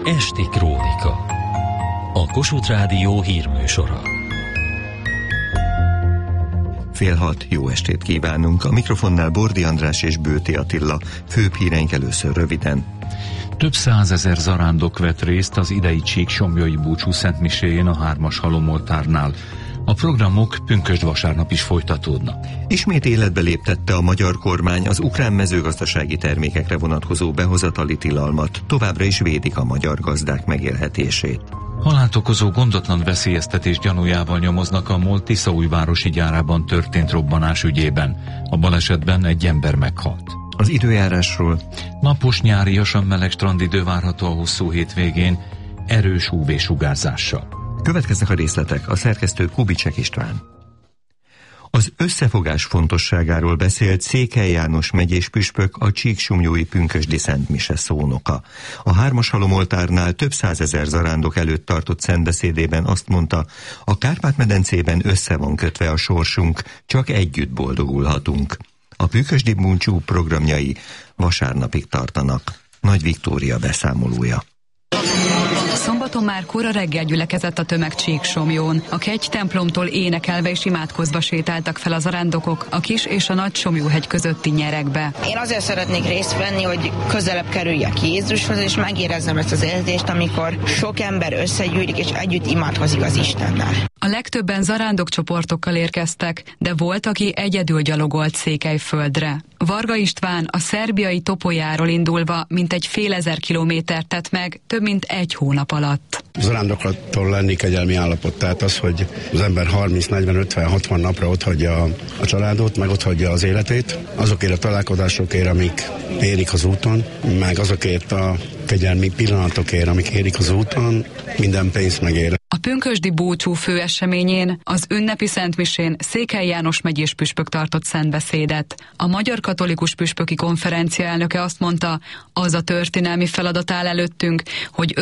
Esti Krónika. A Kossuth Rádió hírműsora. 5:30, jó estét kívánunk. A mikrofonnál Bordi András és Bőti Attila. Főbb híreink először röviden. Több százezer zarándok vett részt az idei Csíksomlyai búcsú szentmiséjén a 3-as halomoltárnál. A programok pünkösd vasárnap is folytatódnak. Ismét életbe léptette a magyar kormány az ukrán mezőgazdasági termékekre vonatkozó behozatali tilalmat. Továbbra is védik a magyar gazdák megélhetését. Halált okozó gondatlan veszélyeztetés gyanújával nyomoznak a MOL Tiszaújvárosi gyárában történt robbanás ügyében. A balesetben egy ember meghalt. Az időjárásról. Napos, nyáriasan meleg strandidő várható a hosszú hétvégén, erős UV-sugárzással. Következnek a részletek, a szerkesztő Kubicek István. Az összefogás fontosságáról beszélt Székely János megyés püspök, a Csíksomlyói pünkösdi szentmise szónoka. A 3-as halomoltárnál több százezer zarándok előtt tartott szentbeszédében azt mondta, a Kárpát-medencében össze van kötve a sorsunk, csak együtt boldogulhatunk. A pünkösdi búcsú programjai vasárnapig tartanak. Nagy Viktória beszámolója. Szombaton már kora reggel gyülekezett a tömeg Csíksomlyón. A Kegy-templomtól énekelve és imádkozva sétáltak fel a zarándokok a Kis és a Nagy Somlyóhegy közötti nyerekbe. Én azért szeretnék részt venni, hogy közelebb kerüljek Jézushoz, és megérezzem ezt az érzést, amikor sok ember összegyűlik és együtt imádkozik az Istennel. A legtöbben zarándokcsoportokkal érkeztek, de volt, aki egyedül gyalogolt Székelyföldre. Varga István a szerbiai Topolyáról indulva mintegy fél ezer kilométert tett meg több mint egy hónap alatt. Zarándoklattól lenni kegyelmi állapot, tehát az, hogy az ember 30, 40, 50, 60 napra otthagyja a családot, meg otthagyja az életét, azokért a találkozásokért, amik érik az úton, meg azokért a kegyelmi pillanatokért, amik érik az úton, minden pénzt megér. A pünkösdi búcsú főeseményén, az ünnepi szentmisén Székely János megyés püspök tartott szentbeszédet. A Magyar Katolikus Püspöki Konferencia elnöke azt mondta, az a történelmi feladat áll előttünk, hogy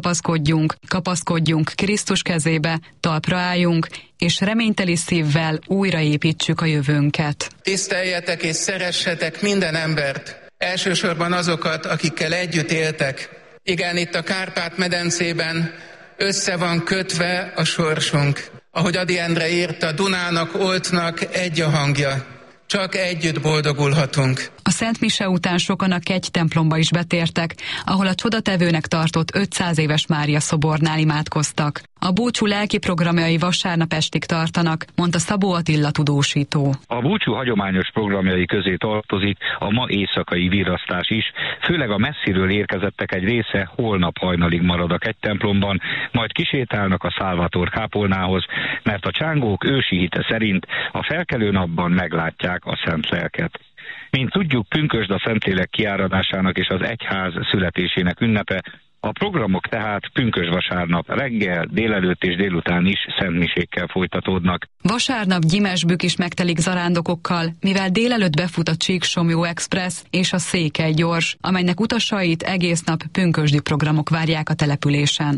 kapaszkodjunk Krisztus kezébe, talpra álljunk, és reményteli szívvel újraépítsük a jövőnket. Tiszteljetek és szeressetek minden embert, elsősorban azokat, akikkel együtt éltek. Igen, itt a Kárpát-medencében össze van kötve a sorsunk. Ahogy Ady Endre írta, Dunának, Oltnak egy a hangja. Csak együtt boldogulhatunk. A Szent Mise után sokan a Kegy-templomba is betértek, ahol a csodatevőnek tartott 500 éves Mária szobornál imádkoztak. A búcsú lelki programjai vasárnap estig tartanak, mondta Szabó Attila tudósító. A búcsú hagyományos programjai közé tartozik a ma éjszakai virrasztás is, főleg a messziről érkezettek egy része holnap hajnalig marad a Kegy-templomban, majd kisétálnak a Szálvator kápolnához, mert a csángók ősi hite szerint a felkelő napban meglátják a Szent Lelket. Mint tudjuk, pünkösd a Szentlélek kiáradásának és az egyház születésének ünnepe, a programok tehát pünkösd vasárnap reggel, délelőtt és délután is szentmisékkel folytatódnak. Vasárnap Gyimesbük is megtelik zarándokokkal, mivel délelőtt befut a Csíksomlyó Express és a Székely Gyors, amelynek utasait egész nap pünkösdi programok várják a településen.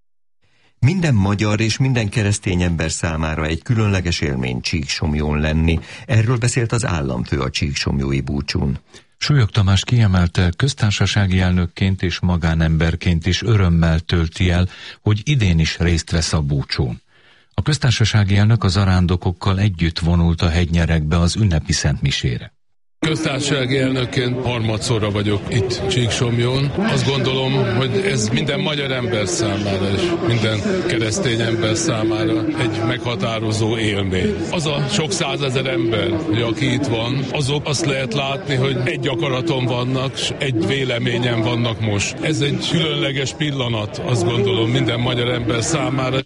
Minden magyar és minden keresztény ember számára egy különleges élmény Csíksomlyón lenni. Erről beszélt az államfő a csíksomlyói búcsún. Súlyog Tamás kiemelte, köztársasági elnökként és magánemberként is örömmel tölti el, hogy idén is részt vesz a búcsún. A köztársasági elnök a zarándokokkal együtt vonult a hegynyerekbe az ünnepi szentmisére. Köztársasági elnökként harmadszorra vagyok itt Csíksomlyón. Azt gondolom, hogy ez minden magyar ember számára és minden keresztény ember számára egy meghatározó élmény. Az a sok százezer ember, aki itt van, azok azt lehet látni, hogy egy akaraton vannak, és egy véleményen vannak most. Ez egy különleges pillanat, azt gondolom, minden magyar ember számára.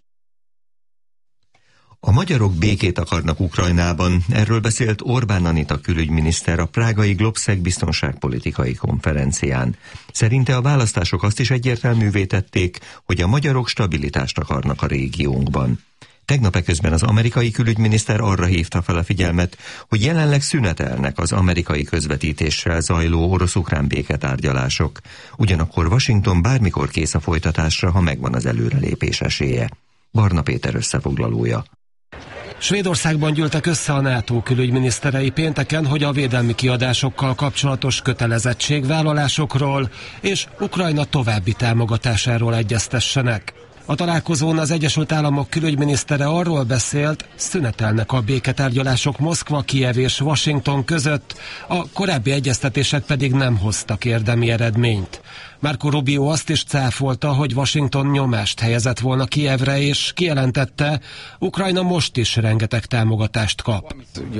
A magyarok békét akarnak Ukrajnában, erről beszélt Orbán Anita külügyminiszter a prágai Globszeg biztonságpolitikai konferencián. Szerinte a választások azt is egyértelművé tették, hogy a magyarok stabilitást akarnak a régiónkban. Tegnap eközben az amerikai külügyminiszter arra hívta fel a figyelmet, hogy jelenleg szünetelnek az amerikai közvetítéssel zajló orosz-ukrán béketárgyalások. Ugyanakkor Washington bármikor kész a folytatásra, ha megvan az előrelépés esélye. Barna Péter összefoglalója. Svédországban gyűltek össze a NATO külügyminiszterei pénteken, hogy a védelmi kiadásokkal kapcsolatos kötelezettségvállalásokról és Ukrajna további támogatásáról egyeztessenek. A találkozón az Egyesült Államok külügyminisztere arról beszélt, szünetelnek a béketárgyalások Moszkva, Kijev és Washington között, a korábbi egyeztetések pedig nem hoztak érdemi eredményt. Marco Rubio azt is cáfolta, hogy Washington nyomást helyezett volna Kijevre, és kijelentette, Ukrajna most is rengeteg támogatást kap.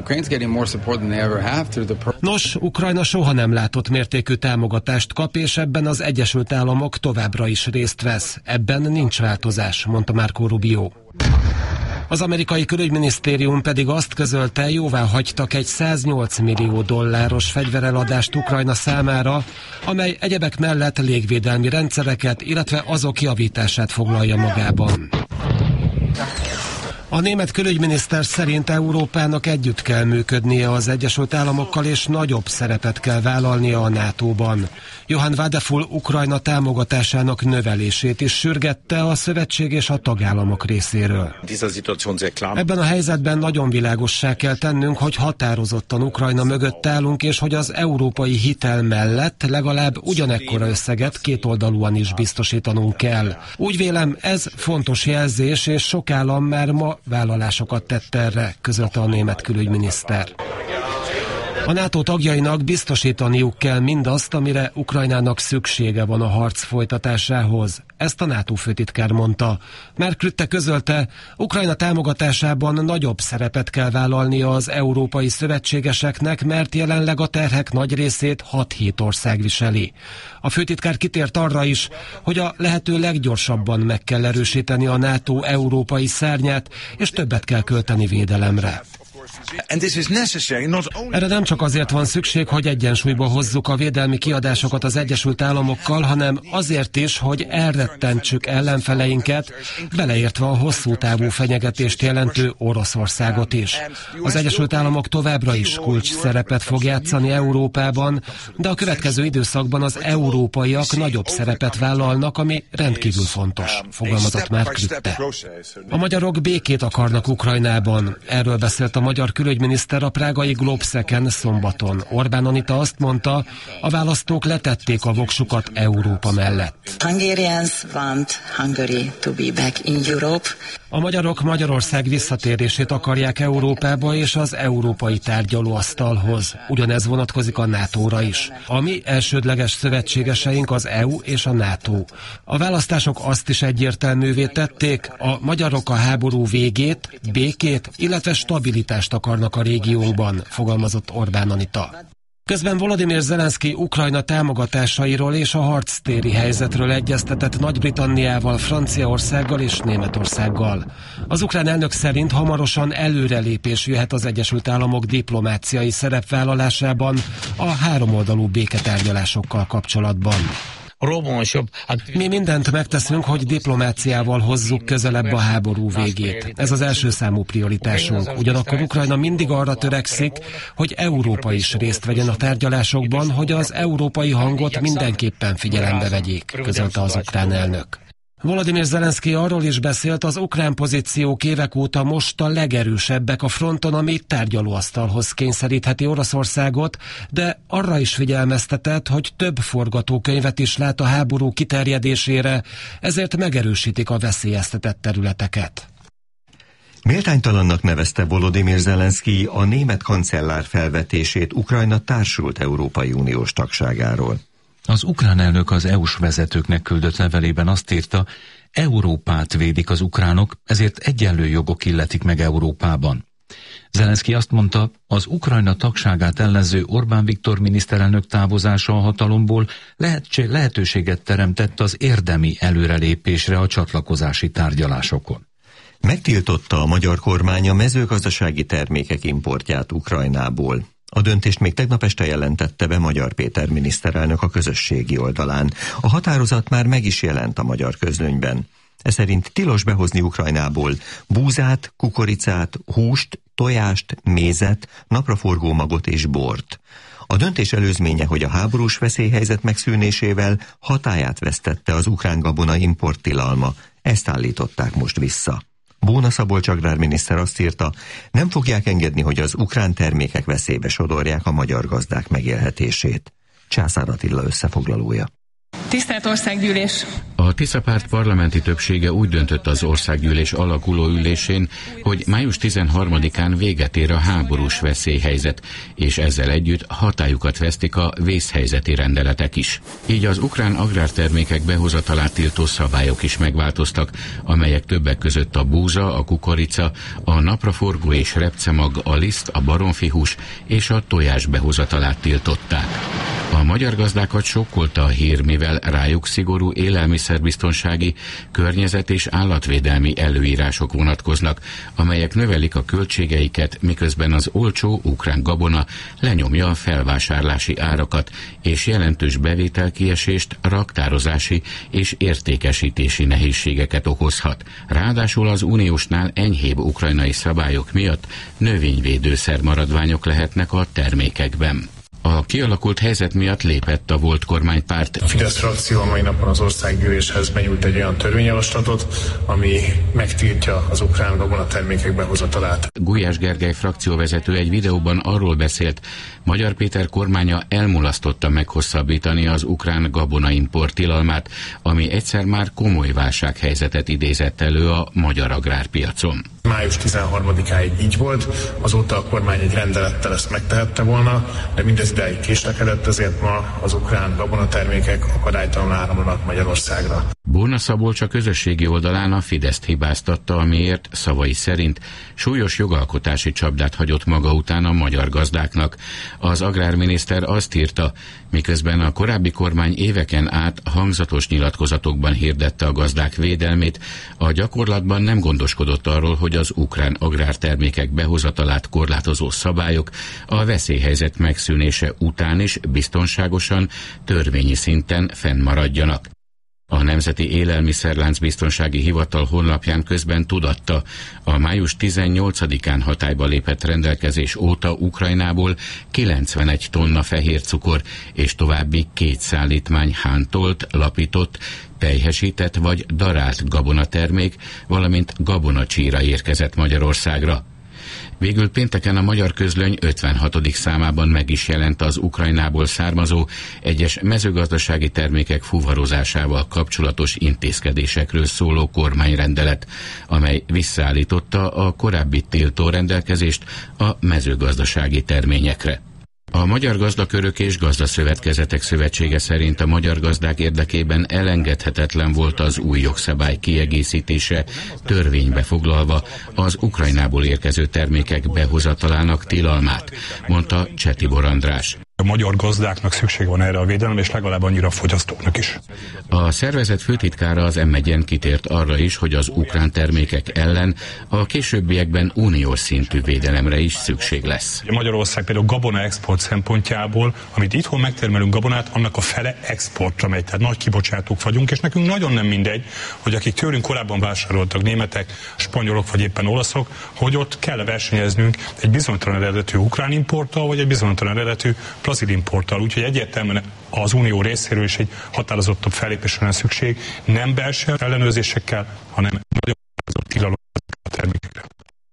Nos, Ukrajna soha nem látott mértékű támogatást kap, és ebben az Egyesült Államok továbbra is részt vesz. Ebben nincs változás, mondta Marco Rubio. Az amerikai külügyminisztérium pedig azt közölte, jóvá hagytak egy $108 millió fegyvereladást Ukrajna számára, amely egyebek mellett légvédelmi rendszereket, illetve azok javítását foglalja magában. A német külügyminiszter szerint Európának együtt kell működnie az Egyesült Államokkal, és nagyobb szerepet kell vállalnia a NATO-ban. Johann Wadefull Ukrajna támogatásának növelését is sürgette a szövetség és a tagállamok részéről. Ebben a helyzetben nagyon világossá kell tennünk, hogy határozottan Ukrajna mögött állunk, és hogy az európai hitel mellett legalább ugyanekkora összeget kétoldalúan is biztosítanunk kell. Úgy vélem, ez fontos jelzés, és sok állam már ma vállalásokat tett erre, közölte a német külügyminiszter. A NATO tagjainak biztosítaniuk kell mindazt, amire Ukrajnának szüksége van a harc folytatásához. Ezt a NATO főtitkár mondta. Mark Rutte közölte, Ukrajna támogatásában nagyobb szerepet kell vállalnia az európai szövetségeseknek, mert jelenleg a terhek nagy részét 6-7 ország viseli. A főtitkár kitért arra is, hogy a lehető leggyorsabban meg kell erősíteni a NATO európai szárnyát, és többet kell költeni védelemre. Erre nem csak azért van szükség, hogy egyensúlyba hozzuk a védelmi kiadásokat az Egyesült Államokkal, hanem azért is, hogy elrettentsük ellenfeleinket, beleértve a hosszú távú fenyegetést jelentő Oroszországot is. Az Egyesült Államok továbbra is kulcs szerepet fog játszani Európában, de a következő időszakban az európaiak nagyobb szerepet vállalnak, ami rendkívül fontos, fogalmazott Mark Rutte. A magyarok békét akarnak Ukrajnában. Erről beszélt a magyar külügyminiszter a prágai Globseken szombaton. Orbán Anita azt mondta, a választók letették a voksukat Európa mellett. A magyarok Magyarország visszatérését akarják Európába és az európai tárgyalóasztalhoz. Ugyanez vonatkozik a NATO-ra is. A mi elsődleges szövetségeseink az EU és a NATO. A választások azt is egyértelművé tették, a magyarok a háború végét, békét, illetve stabilitást akarnak a régiónkban, fogalmazott Orbán Anita. Közben Volodymyr Zelenszky Ukrajna támogatásairól és a harctéri helyzetről egyeztetett Nagy-Britanniával, Franciaországgal és Németországgal. Az ukrán elnök szerint hamarosan előrelépés jöhet az Egyesült Államok diplomáciai szerepvállalásában a háromoldalú béketárgyalásokkal kapcsolatban. Mi mindent megteszünk, hogy diplomáciával hozzuk közelebb a háború végét. Ez az első számú prioritásunk. Ugyanakkor Ukrajna mindig arra törekszik, hogy Európa is részt vegyen a tárgyalásokban, hogy az európai hangot mindenképpen figyelembe vegyék, közölte az ukrán elnök. Volodymyr Zelenszky arról is beszélt, az ukrán pozíciók évek óta most a legerősebbek a fronton, ami tárgyalóasztalhoz kényszerítheti Oroszországot, de arra is figyelmeztetett, hogy több forgatókönyvet is lát a háború kiterjedésére, ezért megerősítik a veszélyeztetett területeket. Méltánytalannak nevezte Volodymyr Zelenszky a német kancellár felvetését Ukrajna társult Európai Uniós tagságáról. Az ukrán elnök az EU-s vezetőknek küldött levelében azt írta, Európát védik az ukránok, ezért egyenlő jogok illetik meg Európában. Zelenszky azt mondta, az Ukrajna tagságát ellenző Orbán Viktor miniszterelnök távozása a hatalomból lehetőséget teremtett az érdemi előrelépésre a csatlakozási tárgyalásokon. Megtiltotta a magyar kormány a mezőgazdasági termékek importját Ukrajnából. A döntést még tegnap este jelentette be Magyar Péter miniszterelnök a közösségi oldalán. A határozat már meg is jelent a magyar közlönyben. Ez szerint tilos behozni Ukrajnából búzát, kukoricát, húst, tojást, mézet, napraforgó magot és bort. A döntés előzménye, hogy a háborús veszélyhelyzet megszűnésével hatályát vesztette az ukrán gabona importtilalma. Ezt állították most vissza. Bóna Szabolcs agrárminiszter azt írta, nem fogják engedni, hogy az ukrán termékek veszélybe sodorják a magyar gazdák megélhetését. Császár Attila összefoglalója. Tisztelt Országgyűlés! A Tisza párt parlamenti többsége úgy döntött az Országgyűlés alakuló ülésén, hogy május 13-án véget ér a háborús veszélyhelyzet, és ezzel együtt hatályukat vesztik a vészhelyzeti rendeletek is. Így az ukrán agrártermékek behozatalát tiltó szabályok is megváltoztak, amelyek többek között a búza, a kukorica, a napraforgó és repcemag, a liszt, a baromfihús és a tojás behozatalát tiltották. A magyar gazdákat sokkolta a hír, mivel rájuk szigorú élelmiszerbiztonsági, környezet- és állatvédelmi előírások vonatkoznak, amelyek növelik a költségeiket, miközben az olcsó ukrán gabona lenyomja a felvásárlási árakat, és jelentős bevételkiesést, raktározási és értékesítési nehézségeket okozhat. Ráadásul az uniósnál enyhébb ukrajnai szabályok miatt növényvédőszer maradványok lehetnek a termékekben. A kialakult helyzet miatt lépett a volt kormánypárt. A Fidesz frakció a mai napon az Országgyűléshez benyújt egy olyan törvényjavaslatot, ami megtiltja az ukrán gabonatermékek behozatalát. Gulyás Gergely frakcióvezető egy videóban arról beszélt, Magyar Péter kormánya elmulasztotta meghosszabbítani az ukrán gabonaimport tilalmát, ami egyszer már komoly válsághelyzetet idézett elő a magyar agrárpiacon. Május 13-áig így volt, azóta a kormány egy rendelettel ezt megtehette volna, de mindez idáig késlekedett, ezért ma az ukrán gabonatermékek akadálytalanul áramlanak Magyarországra. Bóna Szabolcs a közösségi oldalán a Fideszt hibáztatta, amiért szavai szerint súlyos jogalkotási csapdát hagyott maga után a magyar gazdáknak. Az agrárminiszter azt írta, miközben a korábbi kormány éveken át hangzatos nyilatkozatokban hirdette a gazdák védelmét, a gyakorlatban nem gondoskodott arról, hogy az ukrán agrártermékek behozatalát korlátozó szabályok a veszélyhelyzet megszűnése után is biztonságosan, törvényi szinten fennmaradjanak. A Nemzeti Élelmiszerlánc Biztonsági Hivatal honlapján közben tudatta, a május 18-án hatályba lépett rendelkezés óta Ukrajnából 91 tonna fehér cukor és további 2 szállítmány hántolt, lapított, pelyhesített vagy darált gabonatermék, valamint gabonacsíra érkezett Magyarországra. Végül pénteken a Magyar Közlöny 56. számában meg is jelent az Ukrajnából származó egyes mezőgazdasági termékek fuvarozásával kapcsolatos intézkedésekről szóló kormányrendelet, amely visszaállította a korábbi tiltó rendelkezést a mezőgazdasági terményekre. A Magyar Gazdakörök és Gazdaszövetkezetek Szövetsége szerint a magyar gazdák érdekében elengedhetetlen volt az új jogszabály kiegészítése, törvénybe foglalva az Ukrajnából érkező termékek behozatalának tilalmát, mondta Csetibor András. A magyar gazdáknak szükség van erre a védelemre, és legalább annyira a fogyasztóknak is. A szervezet főtitkára az M1-en kitért arra is, hogy az ukrán termékek ellen a későbbiekben uniós szintű védelemre is szükség lesz. Magyarország például gabona export szempontjából, amit itthon megtermelünk gabonát, annak a fele exportra megy, tehát nagy kibocsátók vagyunk, és nekünk nagyon nem mindegy, hogy akik tőlünk korábban vásároltak, németek, spanyolok vagy éppen olaszok, hogy ott kell versenyeznünk egy bizonytalan eredetű ukrán importtal, vagy egy bizonytalan eredetű brazil importtal, úgyhogy egyértelműen az unió részéről is egy határozottabb fellépésre van szükség, nem belső ellenőrzésekkel, hanem nagyon tilalom a termékekre.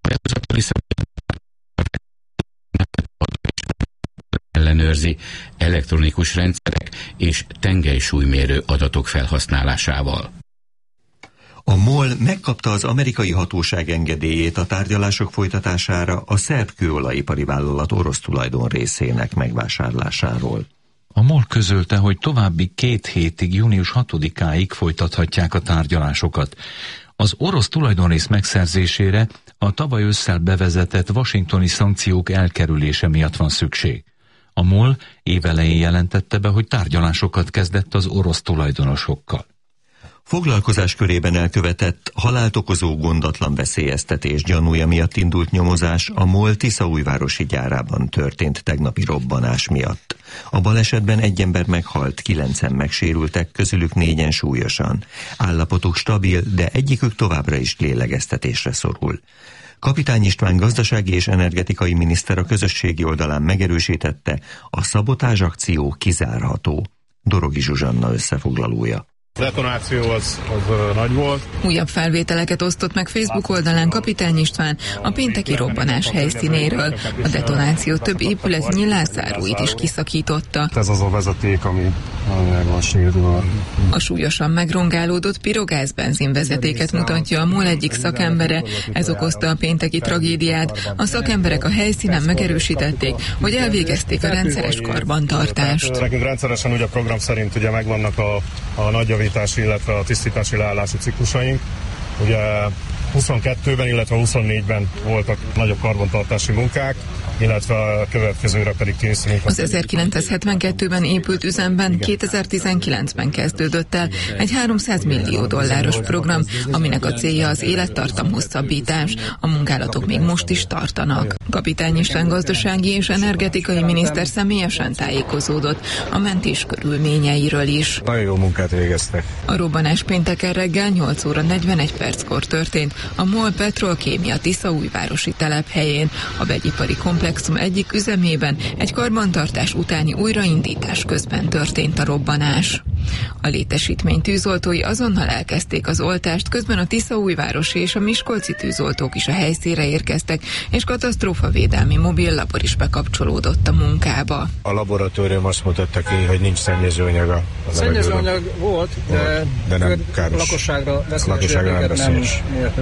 Ellenőrzi elektronikus rendszerek és tengelysúlymérő adatok felhasználásával. A MOL megkapta az amerikai hatóság engedélyét a tárgyalások folytatására a szerb kőolajipari vállalat orosz tulajdon részének megvásárlásáról. A MOL közölte, hogy további 2 hétig, június 6-áig folytathatják a tárgyalásokat. Az orosz tulajdonrész megszerzésére a tavaly ősszel bevezetett washingtoni szankciók elkerülése miatt van szükség. A MOL évelején jelentette be, hogy tárgyalásokat kezdett az orosz tulajdonosokkal. Foglalkozás körében elkövetett, halált okozó gondatlan veszélyeztetés gyanúja miatt indult nyomozás a MOL tiszaújvárosi gyárában történt tegnapi robbanás miatt. A balesetben 1 ember meghalt, 9-en megsérültek, közülük 4-en súlyosan. Állapotuk stabil, de egyikük továbbra is lélegeztetésre szorul. Kapitány István gazdasági és energetikai miniszter a közösségi oldalán megerősítette, a szabotázs akció kizárható. Dorogi Zsuzsanna összefoglalója. A detonáció az nagy volt. Újabb felvételeket osztott meg Facebook oldalán Kapitány István a pénteki robbanás helyszínéről. A detonáció több épület nyilászáróit is kiszakította. Ez az a vezeték, ami meg van sérülve. A súlyosan megrongálódott pirogázbenzin vezetéket mutatja a MOL egyik szakembere. Ez okozta a pénteki tragédiát. A szakemberek a helyszínen megerősítették, hogy elvégezték a rendszeres karbantartást. Nekünk rendszeresen ugye a program szerint ugye megvannak a nagyjavítási, illetve a tisztítási leállási ciklusaink. Ugye 22-ben, illetve 24-ben voltak nagyobb karbantartási munkák, illetve a következőre pedig készülünk. Az 1972-ben épült üzemben 2019-ben kezdődött el egy $300 millió program, aminek a célja az élettartam hosszabbítás. A munkálatok még most is tartanak. Kapitány István gazdasági és energetikai miniszter személyesen tájékozódott a mentés körülményeiről is. Nagyon jó munkát végeztek. A robbanás pénteken reggel 8 óra 41 perckor történt a MOL Petrolkémia Tiszaújvárosi telephelyén. A vegyipari komplexum egyik üzemében egy karbantartás utáni újraindítás közben történt a robbanás. A létesítmény tűzoltói azonnal elkezdték az oltást, közben a Tiszaújvárosi és a miskolci tűzoltók is a helyszínre érkeztek, és katasztrófavédelmi mobil labor is bekapcsolódott a munkába. A laboratórium azt mutatta ki, hogy nincs szennyezőanyag. Szennyezőanyag volt, de nem káros. Lakosságra veszélyes.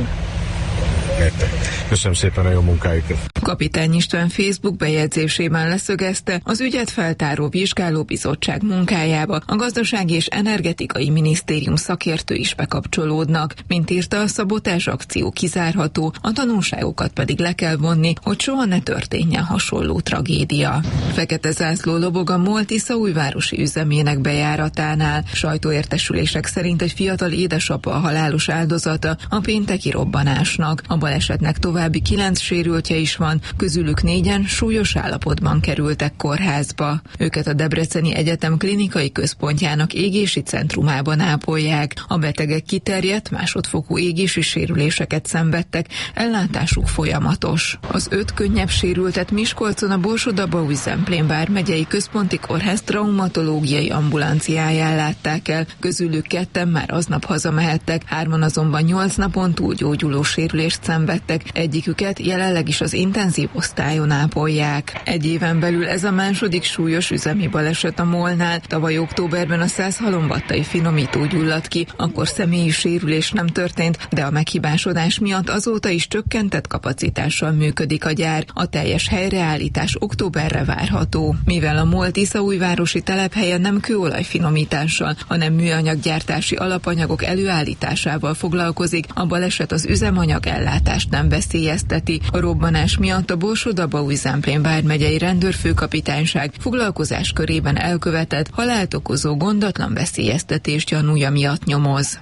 Köszönöm szépen a jó munkájukat. Kapitány István Facebook bejegyzésében leszögezte, az ügyet feltáró vizsgálóbizottság munkájába a Gazdasági és Energetikai Minisztérium szakértői is bekapcsolódnak. Mint írta, a szabotázs akció kizárható, a tanulságokat pedig le kell vonni, hogy soha ne történjen hasonló tragédia. Fekete zászló lobog a MOL Tiszaújvárosi üzemének bejáratánál. Sajtóértesülések szerint egy fiatal édesapa a halálos áldozata a pénteki robbanásnak. A balesetnek további 9 sérültje is van, közülük 4-en súlyos állapotban kerültek kórházba. Őket a Debreceni Egyetem klinikai központjának égési centrumában ápolják. A betegek kiterjedt, másodfokú égési sérüléseket szenvedtek, ellátásuk folyamatos. Az 5 könnyebb sérültet Miskolcon a Borsod-Abaúj-Zemplén vármegyei központi kórház traumatológiai ambulanciáján látták el, közülük 2 már aznap hazamehettek, 3 azonban 8 napon túlgyógyuló sérülést szenvedtek, egyiküket jelenleg is az intenzív osztályon ápolják. Egy éven belül ez a második súlyos üzemi baleset a MOL-nál. Tavaly októberben a 100 halombattai finomító gyulladt ki, akkor személyi sérülés nem történt, de a meghibásodás miatt azóta is csökkentett kapacitással működik a gyár. A teljes helyreállítás októberre várható. Mivel a MOL Tiszaújvárosi telephelye nem kőolajfinomítással, hanem műanyaggyártási alapanyagok előállításával foglalkozik, a baleset az üzemanyag ellátást nem veszélyezteti. A robbanás miatt a Borsod-Abaúj-Zemplén vármegyei rendőrfőkapitányság foglalkozás körében elkövetett, halált okozó gondatlan veszélyeztetés gyanúja miatt nyomoz.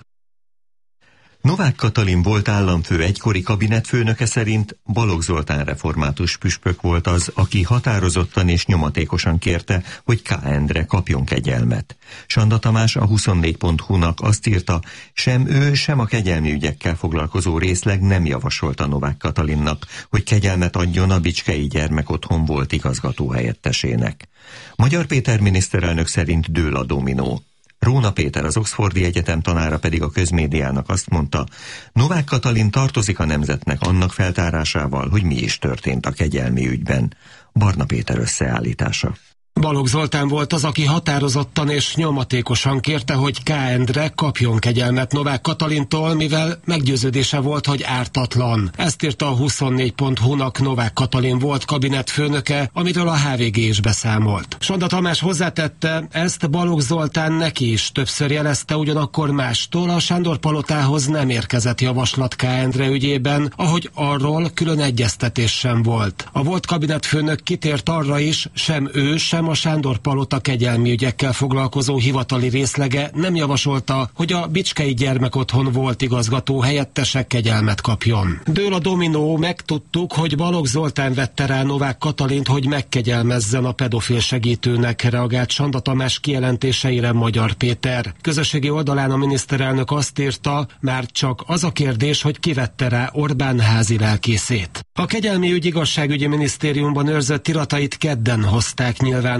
Novák Katalin volt államfő egykori kabinetfőnöke szerint Balogh Zoltán református püspök volt az, aki határozottan és nyomatékosan kérte, hogy K. Endre kapjon kegyelmet. Sanda Tamás a 24.hu-nak azt írta, sem ő, sem a kegyelmi ügyekkel foglalkozó részleg nem javasolta Novák Katalinnak, hogy kegyelmet adjon a Bicskei Gyermekotthon volt igazgatóhelyettesének. Magyar Péter miniszterelnök szerint dől a dominó. Róna Péter, az Oxfordi Egyetem tanára pedig a közmédiának azt mondta, Novák Katalin tartozik a nemzetnek annak feltárásával, hogy mi is történt a kegyelmi ügyben. Barna Péter összeállítása. Balogh Zoltán volt az, aki határozottan és nyomatékosan kérte, hogy K. Endre kapjon kegyelmet Novák Katalintól, mivel meggyőződése volt, hogy ártatlan. Ezt írta a 24.hu-nak Novák Katalin volt kabinetfőnöke, amiről a HVG is beszámolt. Sanda Tamás hozzátette, ezt Balogh Zoltán neki is többször jelezte, ugyanakkor mástól a Sándor-palotához nem érkezett javaslat K. Endre ügyében, ahogy arról külön egyeztetés sem volt. A volt kabinetfőnök kitért arra is, sem ő, sem a Sándor-palota kegyelmi ügyekkel foglalkozó hivatali részlege nem javasolta, hogy a Bicskei Gyermekotthon volt igazgató helyettese kegyelmet kapjon. Dől a dominó, megtudtuk, hogy Balogh Zoltán vette rá Novák Katalint, hogy megkegyelmezzen a pedofil segítőnek, reagált Sanda Tamás kijelentéseire Magyar Péter. Közösségi oldalán a miniszterelnök azt írta, már csak az a kérdés, hogy ki vette rá Orbán házi lelkészét. A kegyelmi ügy igazságügyi minisztériumban őrzött iratait kedden hozták nyilvánosságra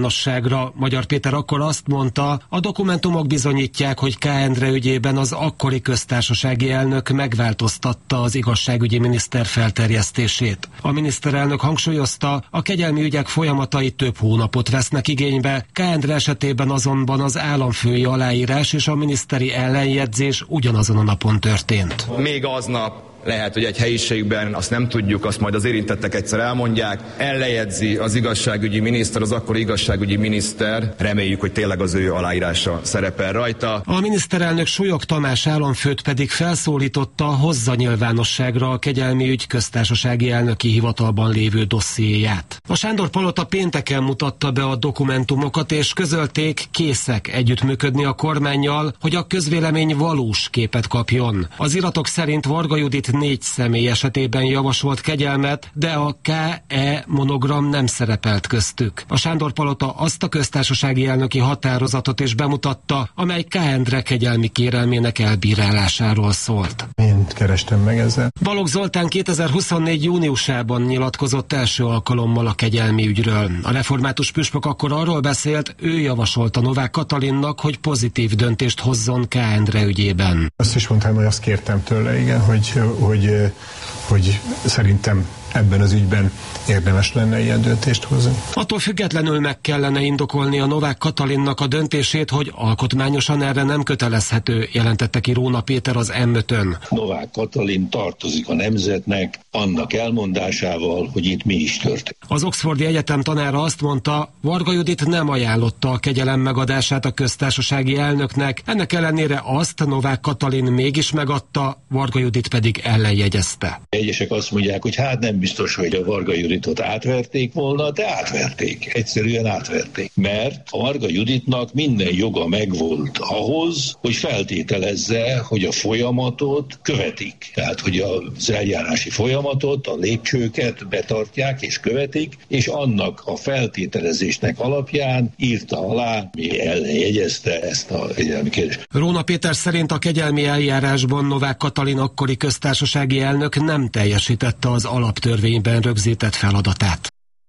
nyilvánosságra. Magyar Péter akkor azt mondta, a dokumentumok bizonyítják, hogy K. Endre ügyében az akkori köztársasági elnök megváltoztatta az igazságügyi miniszter felterjesztését. A miniszterelnök hangsúlyozta, a kegyelmi ügyek folyamatai több hónapot vesznek igénybe, K. Endre esetében azonban az államfői aláírás és a miniszteri ellenjegyzés ugyanazon a napon történt. Még aznap lehet, hogy egy helyiségben, azt nem tudjuk, azt majd az érintettek egyszer elmondják, ellejegyzi az igazságügyi miniszter, az akkori igazságügyi miniszter, reméljük, hogy tényleg az ő aláírása szerepel rajta. A miniszterelnök Súlyog Tamás államfőt pedig felszólította, hozza nyilvánosságra a kegyelmi ügy köztársasági elnöki hivatalban lévő dossziéját. A Sándor-palota pénteken mutatta be a dokumentumokat, és közölték, készek együttműködni a kormánnyal, hogy a közvélemény valós képet kapjon. Az iratok szerint Varga Judit 4 személy esetében javasolt kegyelmet, de a K.E. monogram nem szerepelt köztük. A Sándor-palota azt a köztársasági elnöki határozatot is bemutatta, amely K. Endre kegyelmi kérelmének elbírálásáról szólt. Én kerestem meg ezzel. Balogh Zoltán 2024. júniusában nyilatkozott első alkalommal a kegyelmi ügyről. A református püspök akkor arról beszélt, ő javasolta Novák Katalinnak, hogy pozitív döntést hozzon K. Endre ügyében. Azt is mondtam, hogy azt kértem tőle, igen, hogy szerintem ebben az ügyben érdemes lenne ilyen döntést hozni. Attól függetlenül meg kellene indokolni a Novák Katalinnak a döntését, hogy alkotmányosan erre nem kötelezhető, jelentette ki Róna Péter az M5-ön. Novák Katalin tartozik a nemzetnek annak elmondásával, hogy itt mi is történt. Az Oxfordi Egyetem tanára azt mondta, Varga Judit nem ajánlotta a kegyelem megadását a köztársasági elnöknek, ennek ellenére azt Novák Katalin mégis megadta, Varga Judit pedig ellenjegyezte. Egyesek azt mondják, hogy hát nem biztos, hogy a Varga Juditot átverték volna, de átverték. Egyszerűen átverték. Mert a Varga Juditnak minden joga megvolt ahhoz, hogy feltételezze, hogy a folyamatot követik. Tehát, hogy az eljárási folyamatot, a lépcsőket betartják és követik, és annak a feltételezésnek alapján írta alá, mi ellenjegyezte ezt a kegyelmi kérdést. Róna Péter szerint a kegyelmi eljárásban Novák Katalin akkori köztársasági elnök nem teljesítette az alaptörvényben rögzített feladatát.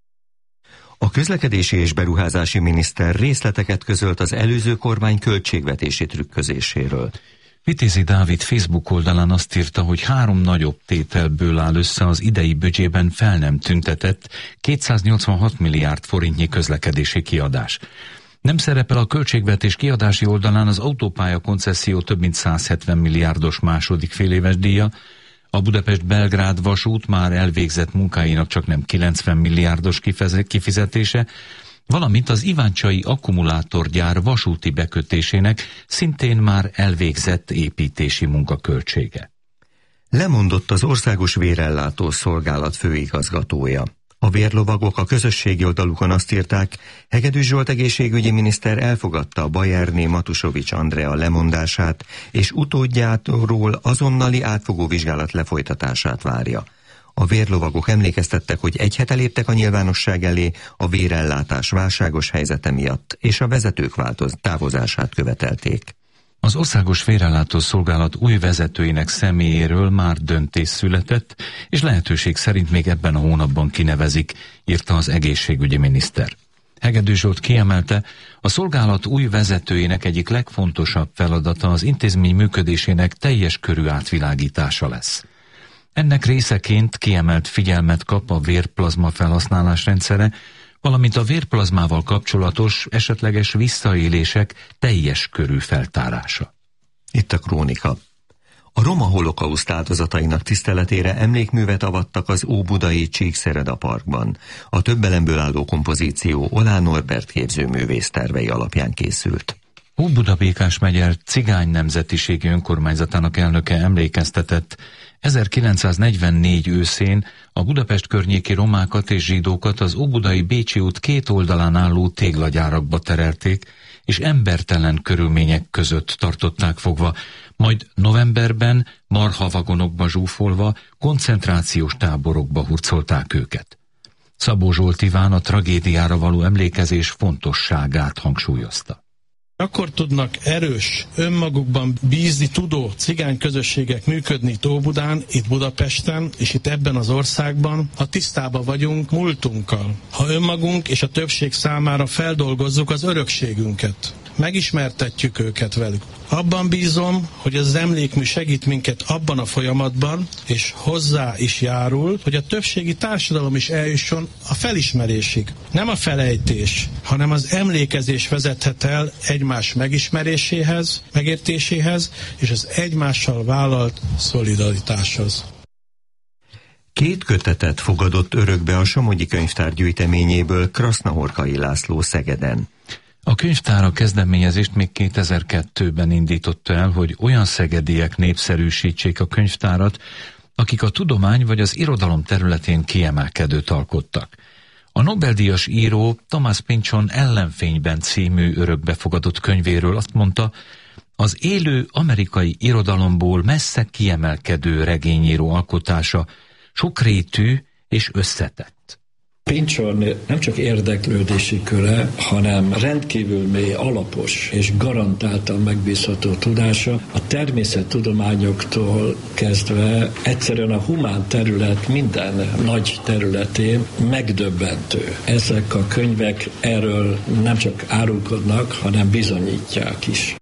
A közlekedési és beruházási miniszter részleteket közölt az előző kormány költségvetési trükközéséről. Vitézi Dávid Facebook oldalán azt írta, hogy 3 nagyobb tételből áll össze az idei büdzsében fel nem tüntetett 286 milliárd forintnyi közlekedési kiadás. Nem szerepel a költségvetés kiadási oldalán az autópálya koncesszió több mint 170 milliárdos második féléves díja, a Budapest-Belgrád vasút már elvégzett munkáinak csaknem 90 milliárdos kifizetése, valamint az iváncsai akkumulátorgyár vasúti bekötésének szintén már elvégzett építési munkaköltsége. Lemondott az Országos Vérellátó Szolgálat főigazgatója. A vérlovagok a közösségi oldalukon azt írták, Hegedűs Zsolt egészségügyi miniszter elfogadta a Bayerné Matusovics Andrea lemondását, és utódjáról azonnali átfogó vizsgálat lefolytatását várja. A vérlovagok emlékeztettek, hogy egy hete léptek a nyilvánosság elé a vérellátás válságos helyzete miatt, és a vezetők távozását követelték. Az Országos Vérellátó Szolgálat új vezetőinek személyéről már döntés született, és lehetőség szerint még ebben a hónapban kinevezik, írta az egészségügyi miniszter. Hegedűs Zsolt kiemelte, a szolgálat új vezetőjének egyik legfontosabb feladata az intézmény működésének teljes körű átvilágítása lesz. Ennek részeként kiemelt figyelmet kap a vérplazma felhasználás rendszere, valamint a vérplazmával kapcsolatos esetleges visszaélések teljes körű feltárása. Itt a krónika. A roma holokauszt áldozatainak tiszteletére emlékművet avattak az óbudai Csíkszereda Parkban. A több elemből álló kompozíció Olá Norbert képzőművész tervei alapján készült. Óbuda-Békás megye cigány nemzetiségi önkormányzatának elnöke emlékeztetett, 1944 őszén a Budapest környéki romákat és zsidókat az óbudai Bécsi út 2 oldalán álló téglagyárakba terelték, és embertelen körülmények között tartották fogva, majd novemberben marhavagonokba zsúfolva koncentrációs táborokba hurcolták őket. Szabó Zsolt Iván a tragédiára való emlékezés fontosságát hangsúlyozta. Akkor tudnak erős, önmagukban bízni tudó cigány közösségek működni itt Óbudán, itt Budapesten, és itt ebben az országban, ha tisztában vagyunk múltunkkal. Ha önmagunk és a többség számára feldolgozzuk az örökségünket. Megismertetjük őket velük. Abban bízom, hogy ez az emlékmű segít minket abban a folyamatban, és hozzá is járul, hogy a többségi társadalom is eljusson a felismerésig. Nem a felejtés, hanem az emlékezés vezethet el egymás megismeréséhez, megértéséhez, és az egymással vállalt szolidaritáshoz. 2 kötetet fogadott örökbe a Somogyi Könyvtár gyűjteményéből Krasznahorkai László Szegeden. A könyvtár a kezdeményezést még 2002-ben indította el, hogy olyan szegediek népszerűsítsék a könyvtárat, akik a tudomány vagy az irodalom területén kiemelkedőt alkottak. A Nobel-díjas író Thomas Pynchon Ellenfényben című örökbefogadott könyvéről azt mondta, az élő amerikai irodalomból messze kiemelkedő regényíró alkotása sokrétű és összetett. Pynchon nem csak érdeklődési köre, hanem rendkívül mély, alapos és garantáltan megbízható tudása a természettudományoktól kezdve egyszerűen a humán terület minden nagy területén megdöbbentő. Ezek a könyvek erről nem csak árulkodnak, hanem bizonyítják is.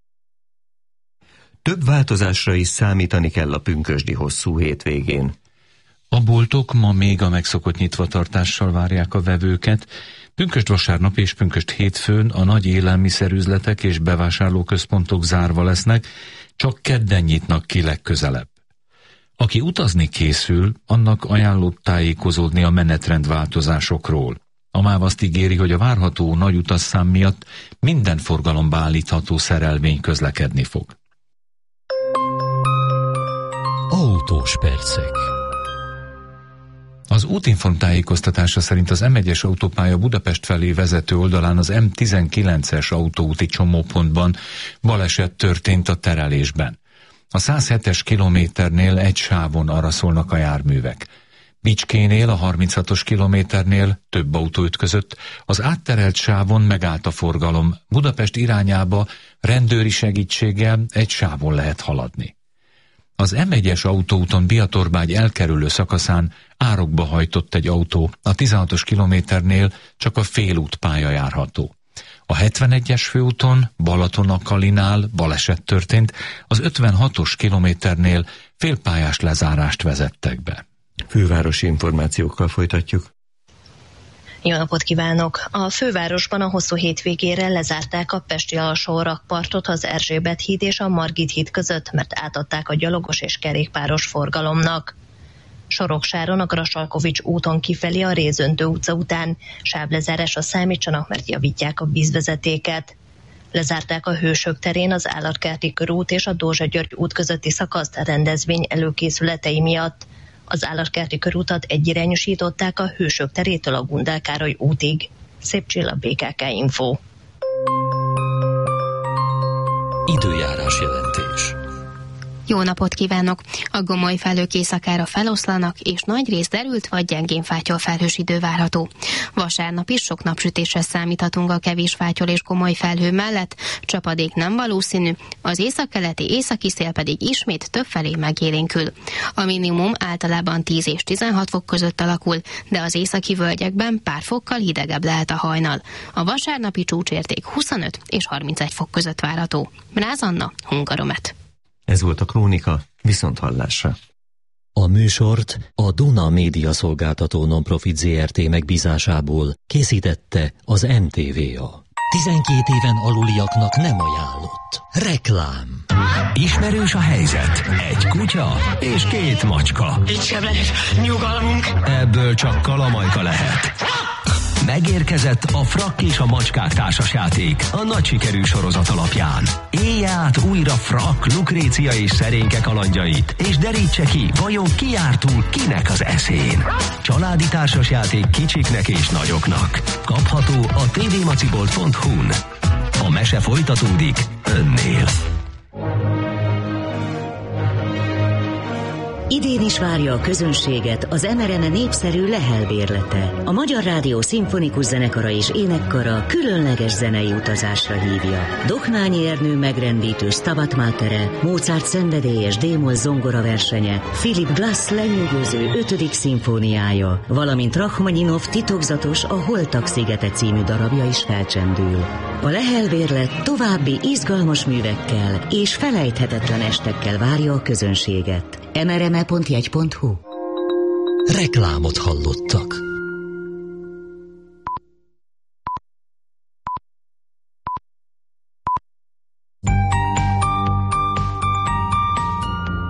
Több változásra is számítani kell a pünkösdi hosszú hétvégén. A boltok ma még a megszokott nyitvatartással várják a vevőket. Pünkösd vasárnap és pünkösd hétfőn a nagy élelmiszerüzletek és bevásárlóközpontok zárva lesznek, csak kedden nyitnak ki legközelebb. Aki utazni készül, annak ajánlott tájékozódni a menetrendváltozásokról. A MÁV azt ígéri, hogy a várható nagy utasszám miatt minden forgalomba állítható szerelvény közlekedni fog. Autós percek. Az Útinform tájékoztatása szerint az M1-es autópálya Budapest felé vezető oldalán az M19-es autóúti csomópontban baleset történt a terelésben. A 107-es kilométernél egy sávon araszolnak a járművek. Bicskénél a 36-os kilométernél több autó ütközött, az átterelt sávon megállt a forgalom, Budapest irányába rendőri segítséggel egy sávon lehet haladni. Az M1-es autóúton Biatorbágy elkerülő szakaszán árokba hajtott egy autó, a 16-os kilométernél csak a félútpálya járható. A 71-es főúton Balatonakalinál baleset történt, az 56-os kilométernél félpályás lezárást vezettek be. Fővárosi információkkal folytatjuk. Jó napot kívánok! A fővárosban a hosszú hétvégére lezárták a pesti alsó rakpartot az Erzsébet híd és a Margit híd között, mert átadták a gyalogos és kerékpáros forgalomnak. Soroksáron a Grassalkovich úton kifelé a Rézöntő utca után sávlezárásra számítsanak, mert javítják a vízvezetéket. Lezárták a Hősök terén az Állatkerti körút és a Dózsa György út közötti szakaszt rendezvény előkészületei miatt. Az Állatkerti körútat egyirányosították a Hősök terétől a Gundel Károly útig. Szép Csilla, BKK Info. Időjárás jelentés. Jó napot kívánok! A gomoly felhők éjszakára feloszlanak, és nagy rész derült vagy gyengén fátyol felhős idő várható. Vasárnap is sok napsütésre számíthatunk a kevés fátyol és gomoly felhő mellett, csapadék nem valószínű, az északkeleti északi szél pedig ismét többfelé megélénkül. A minimum általában 10 és 16 fok között alakul, de az északi völgyekben pár fokkal hidegebb lehet a hajnal. A vasárnapi csúcsérték 25 és 31 fok között várható. Mráz Anna, Hungaromet. Ez volt a Krónika, viszonthallásra. A műsort a Duna Média Szolgáltató Nonprofit Zrt. Megbízásából készítette az MTVA. 12 éven aluliaknak nem ajánlott. Reklám. Ismerős a helyzet. Egy kutya és 2 macska. Itt sem lehet nyugalmunk. Ebből csak kalamajka lehet. Megérkezett a Frakk és a Macskák társasjáték a nagy sikerű sorozat alapján. Élje át újra Frakk, Lukrécia és Szerénke kalandjait, és derítse ki, vajon ki jár túl kinek az eszén. Családi társasjáték kicsiknek és nagyoknak. Kapható a tvmacibolt.hu-n. A mese folytatódik önnél. Idén is várja a közönséget az MRM népszerű Lehel bérlete. A Magyar Rádió Szimfonikus Zenekara és Énekkara különleges zenei utazásra hívja. Dohnányi Ernő megrendítő Stabat Matere, Mozart szenvedélyes D-moll zongora versenye, Philip Glass lenyűgöző 5. szimfóniája, valamint Rachmaninov titokzatos A Holtak szigete című darabja is felcsendül. A Lehel bérlet további izgalmas művekkel és felejthetetlen estekkel várja a közönséget. mrme.jegy.hu. Reklámot hallottak.